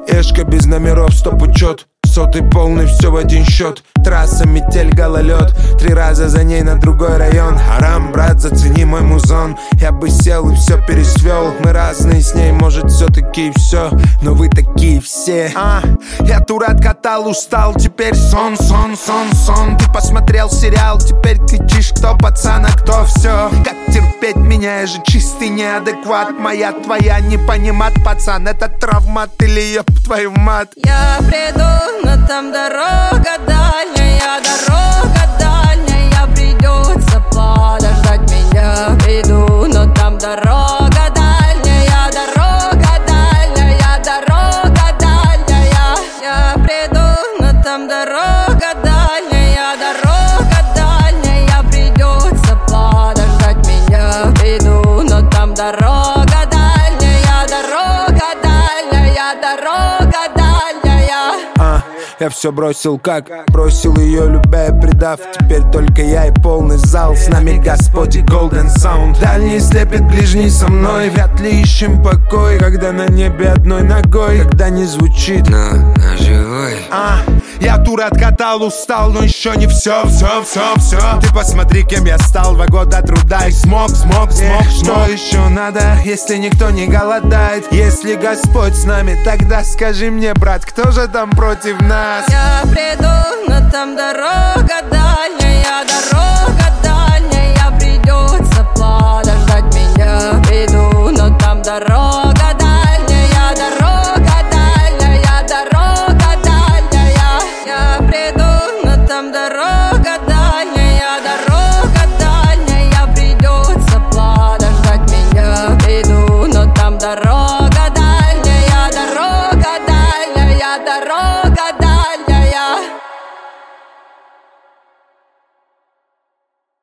Эшка без номеров, стоп-учет. Сотый полный, все в один счет. Трасса, метель, гололед. 3 раза за ней на другой район. Арам, брат, зацени мой музон. Я бы сел и все пересвел. Мы разные с ней, может все-таки и все. Но вы такие все. Я тур откатал, устал. Теперь сон. Ты посмотрел сериал, теперь кричишь, кто пацан, а кто все. Как терпеть меня, я же чистый неадекват. Моя, твоя, не понимат, пацан. Это травмат или ёб твою мать. Я приду, но там дорога дальняя, придется подождать меня. Приду, но там дорога дальняя, Я приду, но там дорога дальняя, придется подождать меня. Приду, но там дорога дальняя, Я все бросил, как бросил ее, любя и предав. Теперь только я и полный зал. С нами Господь и Golden Sound. Дальний слепит, ближний со мной. Вряд ли ищем покой, когда на небе одной ногой. Когда не звучит, но живой. Я тур откатал, устал, но еще не все. Ты посмотри, кем я стал. 2 года труда и смог. Что еще надо, если никто не голодает? Если Господь с нами, тогда скажи мне, брат, кто же там против нас? Я приду, но там дорога дальняя, придется подождать меня. Приду, но там дорога дальняя, Я приду, но там дорога дальняя, придется подождать меня. Приду, но там дорога дальняя,